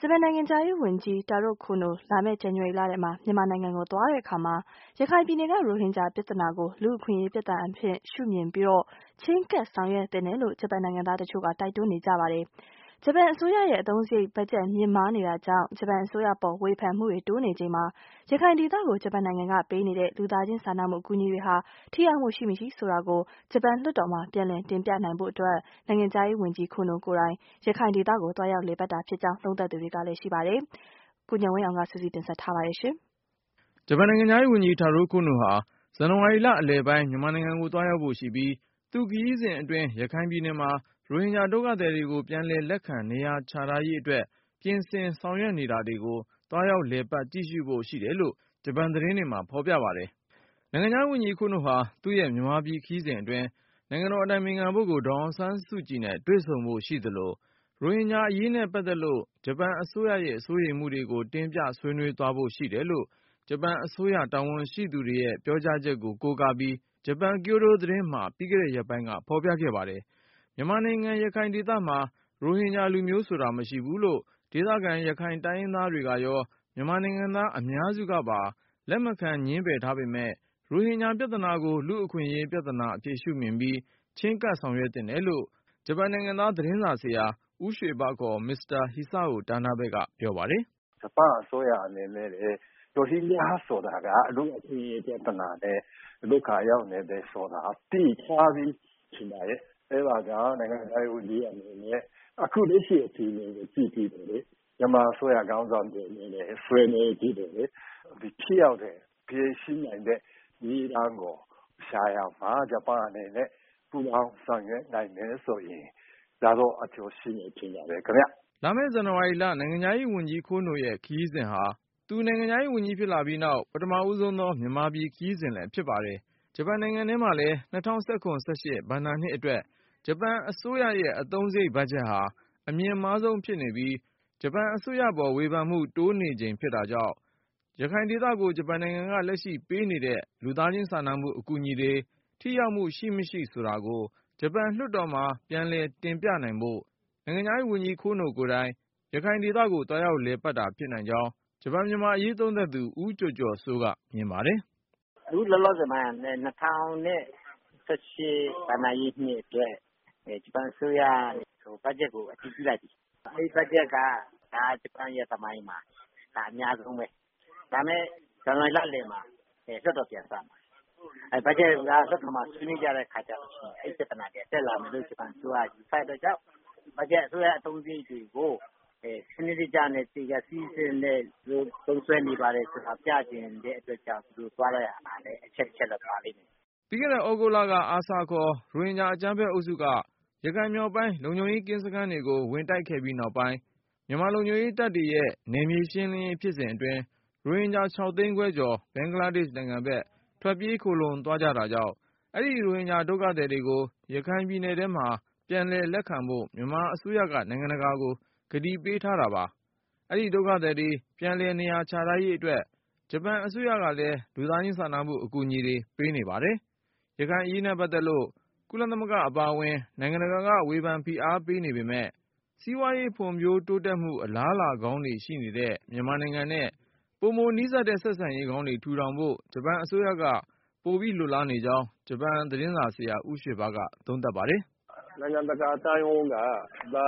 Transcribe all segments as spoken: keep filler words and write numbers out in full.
ဂျပန်နိုင်ငံခြားရေးဝန်ကြီး တာရိုကိုနိုလာမယ့်ဇန်နဝါရီလထဲမှာမြန်မာနိုင်ငံကိုသွားတဲ့အခါမှာရခိုင်ပြည်နယ်ကရိုဟင်ဂျာပြဿနာကိုလူ့အခွင့်အရေးပြဿနာအဖြစ်ရှုမြင်ပြီးချဉ်းကပ်ဆောင်ရွက်သင့်တယ်လို့ဂျပန်နိုင်ငံသားတချို့ကတိုက်တွန်းနေကြပါတယ်။ဂျပန်အစိုးရရဲ့အသုံးစရိတ်ဘတ်ဂျက်မြင့်မားနေတာကြောင့်ဂျပန်အစိုးရပေါ်ဝေဖန်မှုတွေတိုးနေချိန်မှာရခိုင်ဒေသကိုဂျပန်နိုင်ငံကပေးနေတဲ့လူသားချင်းစာနာမှုအကူအညီတွေဟာထိရောက်မှုရှိမရှိဆိုတာကိုဂျပန်လွှတ်တော်မှာပြန်လည်တင်ပြနိုင်ဖို့အတွက်နိုင်ငံခြားရေးဝန်ကြီးကိုနိုကိုယ်တိုင်ရခိုင်ဒေသကိုသွားရောက်လည်ပတ်တာဖြစ်ကြောင်းသုံးသပ်သူတွေကလည်းရှိပါတယ်။ကိုဉာဏ်ဝင်းအောင်ကစုစည်းတင်ဆက်ထားပါတယ်ရှင်။ဂျပန်နိုင်ငံခြားရေးဝန်ကြီးတာရိုကိုနိုဟာဇန်နဝါရီလအလယ်ပိုင်းမြန်မာနိုင်ငံကိုသွားရောက်ဖို့ရှိပြီးသူခရီးစဉ်အတွင်းရခိုင်ပြည်နယ်မှာရိုဟင်ဂျာဒုက္ခသည်တွေကိုပြန်လည်လက်ခံနေရာချထားရေးအတွက်ပြင်ဆင်ဆောင်ရွက်နေတာတွေကိုသွားရောက်လည်ပတ်ကြည့်ရှုဖို့ရှိတယ်လို့ဂျပန်သတင်းတွေမှာဖော်ပြပါတယ်။နိုင်ငံခြားရေးဝန်ကြီးကိုနိုဟာသူ့ရဲ့မြန်မာပြည်ခရီးစဉ်အတွင်းနိုင်ငံတော်အတိုင်ပင်ခံပုဂ္ဂိုလ်ဒေါ်အောင်ဆန်းစုကြည်နဲ့တွေ့ဆုံဖို့ရှိသလိုရိုဟင်ဂျာအရေးနဲ့ပတ်သက်လို့ဂျပန်အစိုးရရဲ့စိုးရိမ်မှုတွေကိုတင်ပြဆွေးနွေးသွားဖို့ရှိတယ်လို့ဂျပန်အစိုးရတာဝန်ရှိသူတွေရဲ့ပြောကြားချက်ကိုကိုးကားပြီးဂျပန်ကျိုဒိုသတင်းမှာပြီးခဲ့တဲ့ရက်ပိုင်းကဖော်ပြခဲ့ပါတယ်။မြန်မာနိုင်ငံရခိုင်ဒေသမှာရိုဟင်ဂျာလူမျိုးဆိုတာမရှိဘူးလို့ဒေသခံရခိုင်တိုင်းရင်းသားတွေကရောမြန်မာနိုင်ငံသားအများစုကပါလက်မခံငြင်းပယ်ထားပေမဲ့ရိုဟင်ဂျာပြဿနာကိုလူ့အခွင့်အရေးပြဿနာအဖြစ်ရှုမြင်ပြီးချဉ်းကပ်ဆောင်ရွက်သင့်တယ်လို့ဂျပန်နိုင်ငံသားသတင်းစာဆရာဦးရွှေဘခေါ်မစ္စတာဟိဆအိုတာနာဘဲကပြောပါတယ်။ဂျပန်အစိုးရအနေနဲ့ရိုဟင်ဂျာဆိုတာကလူ့အခွင့်အရေးပြဿနာနဲ့ဒုက္ခရောက်နေတယ်ဆိုတာသိထားပြီးဖြစ်ပါရဲ့။အဲဒါကြောင့်နိုင်ငံခြားရေးဝန်ကြီးအနေနဲ့အခုလက်ရှိအချိန်ကိုကြည့်ပြီးတော့လေမြန်မာအစိုးရခေါင်းဆောင်တွေအနေနဲ့ဆွေးနွေးကြည့်တယ်လေဒီဖြစ်ရောက်တဲ့ဖြေရှင်းနိုင်တဲ့ဒီလမ်းကိုရှာရမှာဂျပန်အနေနဲ့ပူးပေါင်းဆောင်ရွက်နိုင်မယ်ဆိုရင်ဒါတော့အကျိုးရှိနေခြင်းရတယ်ခင်ဗျ။လာမယ့်ဇန်နဝါရီလနိုင်ငံခြားရေးဝန်ကြီးကိုနိုရဲ့ခရီးစဉ်ဟာသူနိုင်ငံခြားရေးဝန်ကြီးဖြစ်လာပြီးနောက်ပထမဦးဆုံးသောမြန်မာပြည်ခရီးစဉ်လည်းဖြစ်ပါတယ်။ဂျပန်နိုင်ငံထဲမှာလည်း၂၀၁၇ ၁၈ ဘဏ္ဍာနှစ်အတွက်ဂျပန်အစိုးရရဲ့အသုံးစရိတ်ဘတ်ဂျက်ဟာအမြင့်မားဆုံးဖြစ်နေပြီးဂျပန်အစိုးရပေါ်ဝေဖန်မှုတိုးနေချိန်ဖြစ်တာကြောင့်ရခိုင်ဒေသကိုဂျပန်နိုင်ငံကလက်ရှိပေးနေတဲ့လူသားချင်းစာနာမှုအကူအညီတွေထိရောက်မှုရှိမရှိဆိုတာကိုဂျပန်လွှတ်တော်မှာပြန်လည်တင်ပြနိုင်ဖို့နိုင်ငံခြားရေးဝန်ကြီးကိုနိုကိုယ်တိုင်ရခိုင်ဒေသကိုသွားရောက်လည်ပတ်တာဖြစ်နိုင်ကြောင်းဂျပန်မြန်မာအရေးသုံးသပ်သူဦးကျော်ကျော်စိုးကမြင်ပါတယ်။အခုလောလောဆယ်မှာ၂၀၁၈ဘဏ္ဍာရေးနှစ်အတွက်ဂျပန်အစိုးရဘတ်ဂျက်ကိုအတည်ပြုလိုက်ပြီ။အဲဒီဘတ်ဂျက်ကဒါဂျပန်ရဲ့သမိုင်းမှာဒါအများဆုံးပဲ။ဒါမဲ့ဇန်နဝါရီလလယ်မှာလွှတ်တော်ပြန်စမှာ။အဲဘတ်ဂျက်ကလွှတ်တော်မှာဆွေးနွေးကြတဲ့ခါကျတော့အဲဒီပြဿနာတွေတက်လာမယ်လို့ဂျပန်အစိုးရယူဆတဲ့အတွက်ကြောင့်ဘတ်ဂျက်အစိုးရအသုံးစရိတ်တွေကိုစနစ်တကျနဲ့တေချာစီစဉ်တဲ့သုံးစွဲနေပါတယ်ဆိုတာပြချင်တဲ့အတွက်ကြောင့်သူတို့သွားရတာလည်းအချက်ချက်တော့ပါလိမ့်မယ်။ပြီးခဲ့တဲ့ဩဂုတ်လကအာဆာခေါ်ရိုဟင်ဂျာအကြမ်းဖက်အုပ်စုကရခိုင်မြောက်ပိုင်းလုံခြုံရေးကင်းစခန်းတွေကိုဝင်တိုက်ခဲ့ပြီးနောက်ပိုင်းမြန်မာလုံခြုံရေးတပ်တွေရဲ့နယ်မြေရှင်းလင်းရေးဖြစ်စဉ်အတွင်းရိုဟင်ဂျာခြောက်သိန်းခွဲကျော်ဘင်္ဂလားဒေ့ရှ်နိုင်ငံဘက်ထွက်ပြေးခိုလှုံသွားကြတာကြောင့်အဲဒီရိုဟင်ဂျာဒုက္ခသည်တွေကိုရခိုင်ပြည်နယ်ထဲမှာပြန်လည်လက်ခံဖို့မြန်မာအစိုးရကနိုင်ငံတကာကိုကတိပေးထားတာပါ။အဲဒီဒုက္ခသည်တွေပြန်လည်နေရာချထားရေးအတွက်ဂျပန်အစိုးရကလည်းလူသားချင်းစာနာမှုအကူအညီတွေပေးနေပါတယ်။ရခိုင်အရေးနဲ့ပတ်သက်လို့ကုလသမဂ္ဂအပါအဝင်နိုင်ငံတကာကဝေဖန်ဖိအားပေးနေပေမဲ့စီးပွားရေးဖွံ့ဖြိုးတိုးတက်မှုအလားအလာကောင်းတွေရှိနေတဲ့မြန်မာနိုင်ငံနဲ့ပိုမိုနီးစပ်တဲ့ဆက်ဆံရေးကောင်းတွေထူထောင်ဖို့ဂျပန်အစိုးရကပိုပြီးလိုလားနေကြောင်းဂျပန်သတင်းစာဆရာဦးရွှေဘကသုံးသပ်ပါတယ်။နိုင်ငံတကာအတိုင်းအဝန်းကဒါ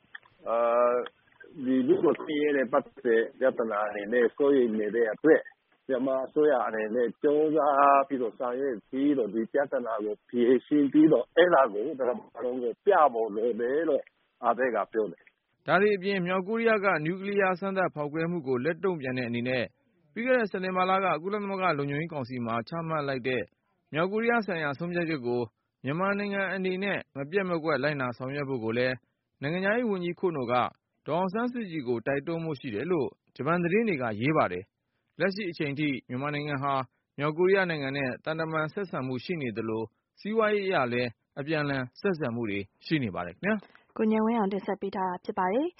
ဒီလူ့အခွင့်အရေးနဲ့ပတ်သက်တဲ့ပြဿနာတွေနဲ့စိုးရိမ်နေတဲ့အတွက်မြန်မာအစိုးရအနေနဲ့ကြိုးစားပြီးတော့ဆောင်ရွက်ပြီးတော့ဒီပြဿနာကိုဖြေရှင်းပြီးတော့အဲ့ဒါကိုဒါမှမဟုတ်ပြဖို့လိုတယ်လို့အားပေးကပြောတယ်။ဒါတွေအပြင်မြောက်ကိုရီးယားကနျူကလ িয়ার စမ်းသပ်ဖောက်ခွဲမှုကိုလက်တုံ့ပြန်တဲ့အနေနဲ့ပြီးခဲ့တဲ့စက်တင်ဘာလကကုလသမဂ္ဂလုံခြုံရေးကောင်စီမှာချမှတ်လိုက်တဲ့မြောက်ကိုရီးယားဆိုင်ရာဆုံးဖြတ်ချက်ကိုမြန်မာနိုင်ငံအနေနဲ့မပြတ်မကွက်လိုက်နာဆောင်ရွက်ဖို့ကိုလည်းနိုင်ငံခြားရေးဝန်ကြီးကိုနိုကဒေါ်အောင်ဆန်းစုကြည်ကိုတိုက်တွန်းမှုရှိတယ်လို့ဂျပန်သတင်းတွေကရေးပါတယ်။လက်ရှိအချိန်ထိမြန်မာနိုင်ငံဟာမြောက်ကိုရီးယားနိုင်ငံနဲ့တန်တမန်ဆက်ဆံမှုရှိနေသလိုစီးပွားရေးအရလည်းအပြန်အလှန်ဆက်ဆံမှုတွေရှိနေပါတယ်ခင်ဗျာ။ကိုဉာဏ်ဝင်းအောင်တင်ဆက်ပေးထားတာဖြစ်ပါတယ်။